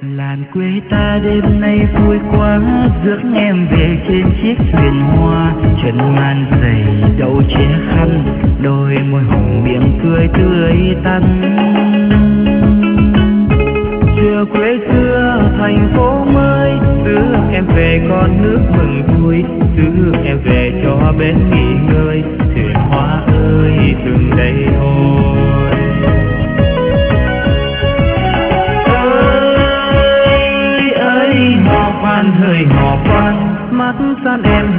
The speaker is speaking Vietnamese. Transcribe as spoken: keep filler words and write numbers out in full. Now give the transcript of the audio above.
Làng quê ta đêm nay vui quá, rước em về trên chiếc thuyền hoa. Chân man giày đậu che khăn, đôi môi hồng miệng cười tươi tắn. Xưa quê xưa thành phố mới, rước em về con nước mừng vui, rước em về cho bến nghỉ ngơi. Thuyền hoa ơi dừng đây thôi. Ơi ơi hò khoan hỡi hò khoan, mắt san em